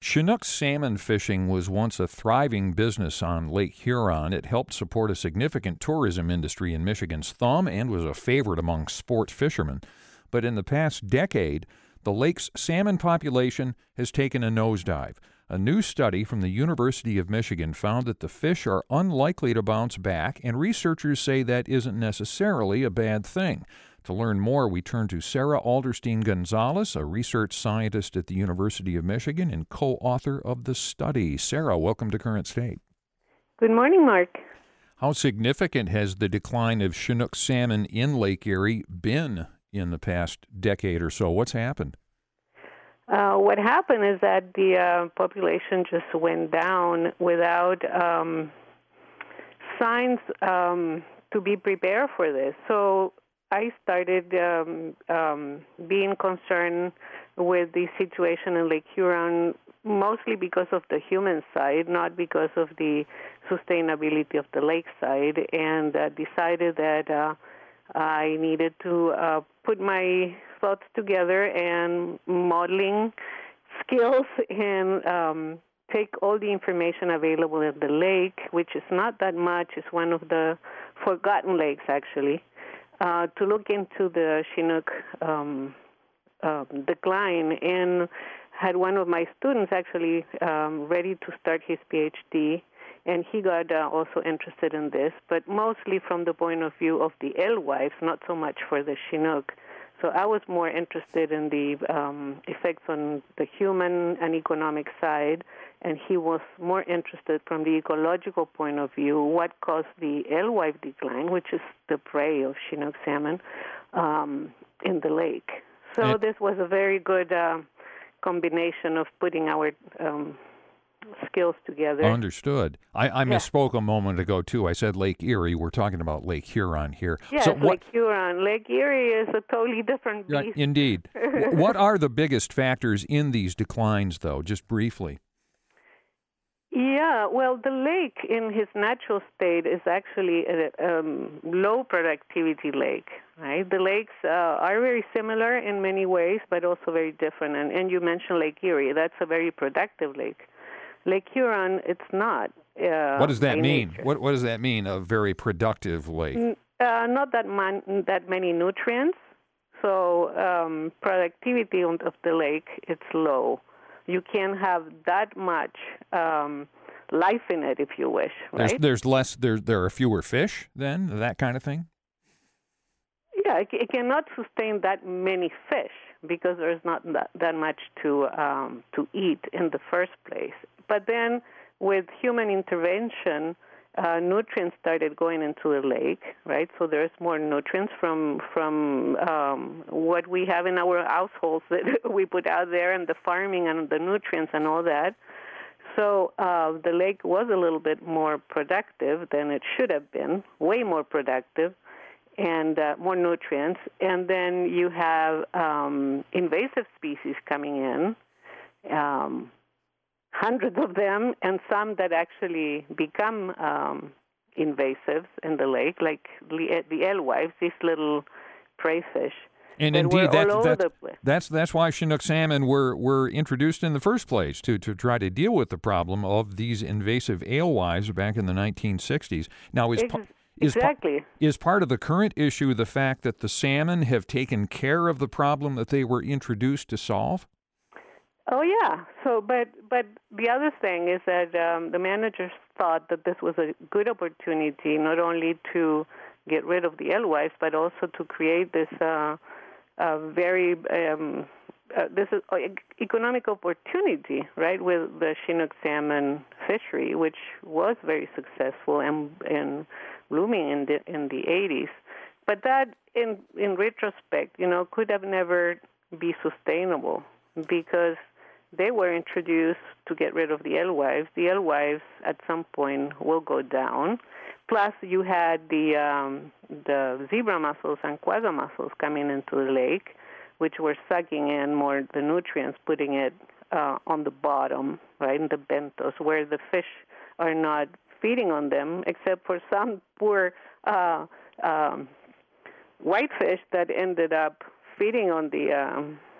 Chinook salmon fishing was once a thriving business on Lake Huron. It helped support a significant tourism industry in Michigan's thumb and was a favorite among sport fishermen. But in the past decade, the lake's salmon population has taken a nosedive. A new study from the University of Michigan found that the fish are unlikely to bounce back, and researchers say that isn't necessarily a bad thing. To learn more, we turn to Sarah Alderstein-Gonzalez, a research scientist at the University of Michigan and co-author of the study. Sarah, welcome to Current State. Good morning, Mark. How significant has the decline of Chinook salmon in Lake Erie been in the past decade or so? What's happened? What happened is that the population just went down without signs to be prepared for this. So I started being concerned with the situation in Lake Huron, mostly because of the human side, not because of the sustainability of the lake side, and decided that I needed to put my thoughts together and modeling skills and take all the information available in the lake, which is not that much. It's one of the forgotten lakes, actually, to look into the Chinook decline, and had one of my students actually ready to start his PhD, and he got also interested in this, but mostly from the point of view of the alewives, not so much for the Chinook. So I was more interested in the effects on the human and economic side, and he was more interested from the ecological point of view, what caused the alewife decline, which is the prey of Chinook salmon, in the lake. So this was a very good combination of putting our skills together. Understood. I misspoke a moment ago, too. I said Lake Erie. We're talking about Lake Huron here. Yes, so Lake Huron. Lake Erie is a totally different beast. Yeah, indeed. What are the biggest factors in these declines, though, just briefly? Yeah, well, the lake in his natural state is actually a low productivity lake, right? The lakes are very similar in many ways, but also very different. And you mentioned Lake Erie. That's a very productive lake. Lake Huron, it's not. What does that mean? Nature. What does that mean, a very productive lake? Not that many nutrients. So productivity of the lake, it's low. You can't have that much life in it, if you wish. Right? There's less. There are fewer fish, then, that kind of thing. Yeah, it cannot sustain that many fish because there's not that much to eat in the first place. But then, with human intervention, nutrients started going into the lake, right? So there's more nutrients from what we have in our households that we put out there, and the farming and the nutrients and all that. So the lake was a little bit more productive than it should have been, way more productive, and more nutrients. And then you have invasive species coming in, hundreds of them, and some that actually become invasives in the lake, like the alewives, these little prey fish. And indeed, that's why Chinook salmon were introduced in the first place, to try to deal with the problem of these invasive alewives back in the 1960s. Now, is part of the current issue the fact that the salmon have taken care of the problem that they were introduced to solve? Oh, yeah. So, but the other thing is that the managers thought that this was a good opportunity not only to get rid of the alewives, but also to create this this is economic opportunity, right, with the Chinook salmon fishery, which was very successful and blooming in the 80s. But that, in retrospect, could have never be sustainable because they were introduced to get rid of the alewives. The alewives at some point will go down. Plus, you had the zebra mussels and quagga mussels coming into the lake, which were sucking in more the nutrients, putting it on the bottom, right, in the bentos, where the fish are not feeding on them, except for some poor whitefish that ended up feeding on the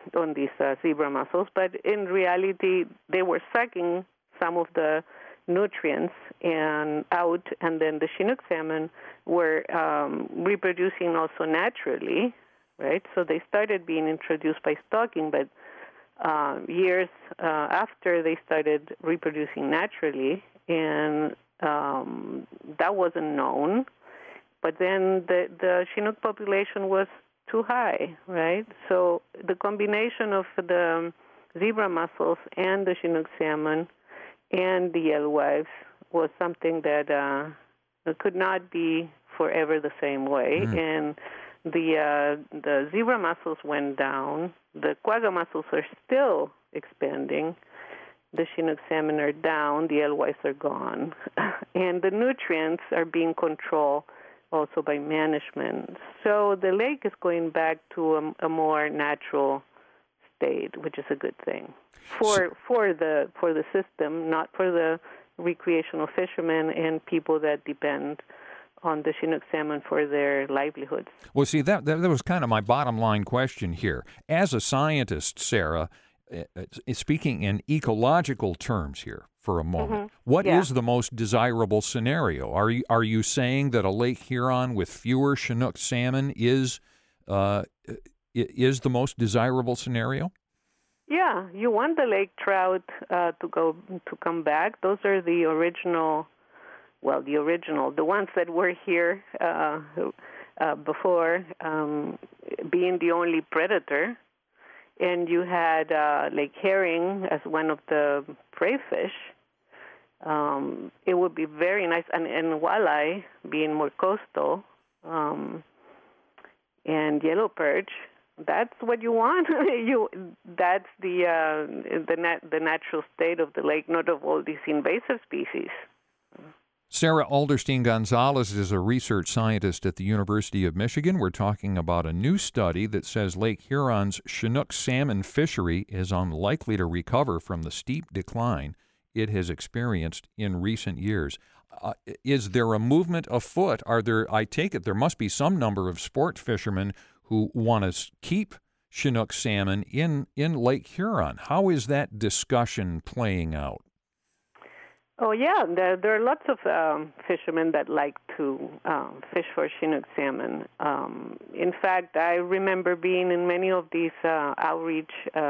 on these zebra mussels, but in reality, they were sucking some of the nutrients out, and then the Chinook salmon were reproducing also naturally, right? So they started being introduced by stocking, but years after they started reproducing naturally, and that wasn't known. But then the Chinook population was too high, right? So the combination of the zebra mussels and the Chinook salmon and the alewives was something that could not be forever the same way. And the zebra mussels went down. The quagga mussels are still expanding. The Chinook salmon are down. The alewives are gone. And the nutrients are being controlled also by management. So the lake is going back to a more natural state, which is a good thing for the system, not for the recreational fishermen and people that depend on the Chinook salmon for their livelihoods. Well, see, that was kind of my bottom line question here. As a scientist, Sarah, speaking in ecological terms here for a moment, what is the most desirable scenario? Are you saying that a Lake Huron with fewer Chinook salmon is the most desirable scenario? Yeah, you want the lake trout to come back. Those are the original, the ones that were here before being the only predator. And you had lake herring as one of the prey fish. It would be very nice, and walleye being more coastal, and yellow perch. That's what you want. That's the natural state of the lake, not of all these invasive species. Sarah Alderstein-Gonzalez is a research scientist at the University of Michigan. We're talking about a new study that says Lake Huron's Chinook salmon fishery is unlikely to recover from the steep decline it has experienced in recent years. Is there a movement afoot? I take it there must be some number of sport fishermen who want to keep Chinook salmon in Lake Huron. How is that discussion playing out? Oh, yeah, there are lots of fishermen that like to fish for Chinook salmon. In fact, I remember being in many of these outreach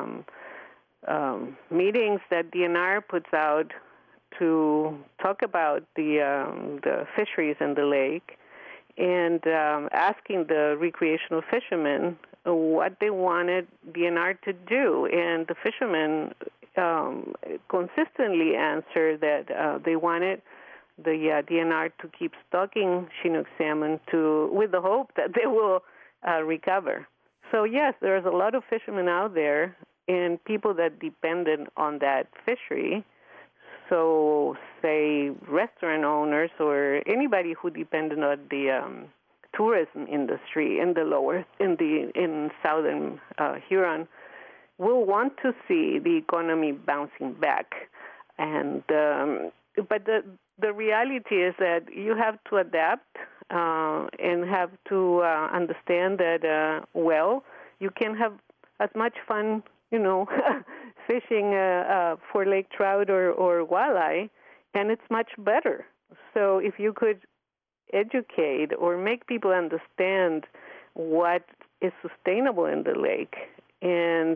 meetings that DNR puts out to talk about the fisheries in the lake and asking the recreational fishermen what they wanted DNR to do. And the fishermen consistently answered that they wanted the DNR to keep stocking Chinook salmon with the hope that they will recover. So yes, there's a lot of fishermen out there and people that depended on that fishery. So say restaurant owners or anybody who depended on the tourism industry in southern Huron will want to see the economy bouncing back, and but the reality is that you have to adapt and have to understand that you can have as much fun, fishing for lake trout or walleye, and it's much better. So if you could educate or make people understand what is sustainable in the lake and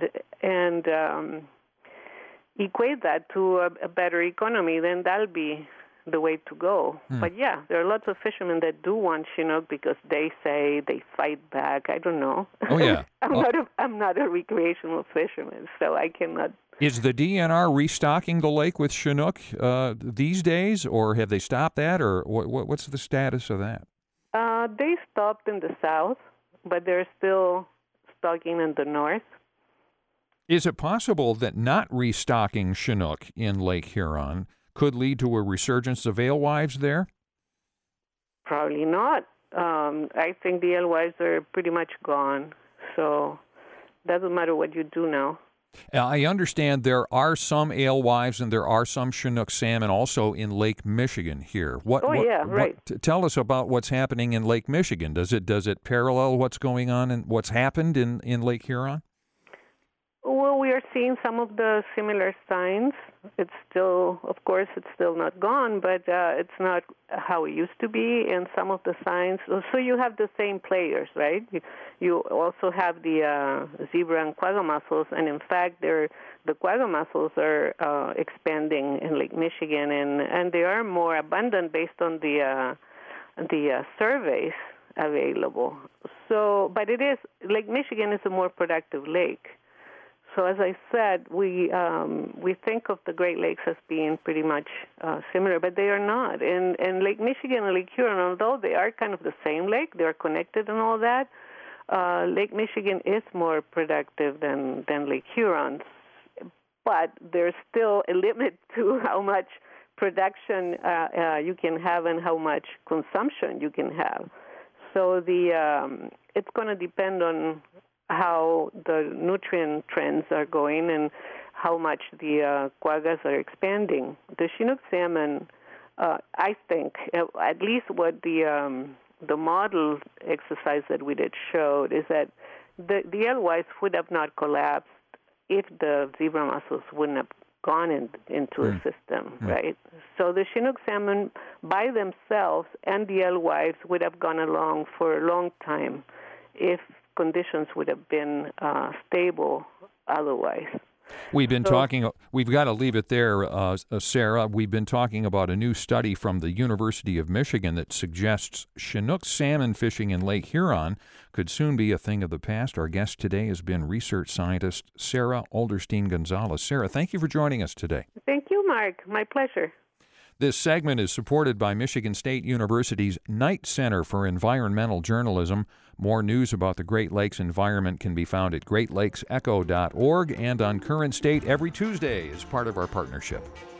equate that to a better economy, then that'll be the way to go. But yeah, there are lots of fishermen that do want Chinook because they say they fight back. I don't know. Oh yeah, I'm not a recreational fisherman, so I cannot. Is the DNR restocking the lake with Chinook these days, or have they stopped that, or what's the status of that? They stopped in the south, but they're still stocking in the north. Is it possible that not restocking Chinook in Lake Huron could lead to a resurgence of alewives there? Probably not. I think the alewives are pretty much gone, so it doesn't matter what you do now. I understand there are some alewives and there are some Chinook salmon also in Lake Michigan here. Right. Tell us about what's happening in Lake Michigan. Does it parallel what's going on and what's happened in Lake Huron? Well, we are seeing some of the similar signs. It's still, of course, it's still not gone, but it's not how it used to be. And some of the signs, so you have the same players, right? You also have the zebra and quagga mussels, and in fact, the quagga mussels are expanding in Lake Michigan, and they are more abundant based on the surveys available. So, but Lake Michigan is a more productive lake. So as I said, we think of the Great Lakes as being pretty much similar, but they are not. And Lake Michigan and Lake Huron, although they are kind of the same lake, they are connected and all that, Lake Michigan is more productive than Lake Huron. But there's still a limit to how much production you can have and how much consumption you can have. So it's going to depend on how the nutrient trends are going and how much the quaggas are expanding. The Chinook salmon, I think, at least what the model exercise that we did showed is that the alewives would have not collapsed if the zebra mussels wouldn't have gone into the system, right? So the Chinook salmon by themselves and the alewives would have gone along for a long time if conditions would have been stable otherwise. We've been talking, we've got to leave it there, Sarah. We've been talking about a new study from the University of Michigan that suggests Chinook salmon fishing in Lake Huron could soon be a thing of the past. Our guest today has been research scientist Sarah Alderstein-Gonzalez. Sarah, thank you for joining us today. Thank you, Mark. My pleasure. This segment is supported by Michigan State University's Knight Center for Environmental Journalism. More news about the Great Lakes environment can be found at greatlakesecho.org and on Current State every Tuesday as part of our partnership.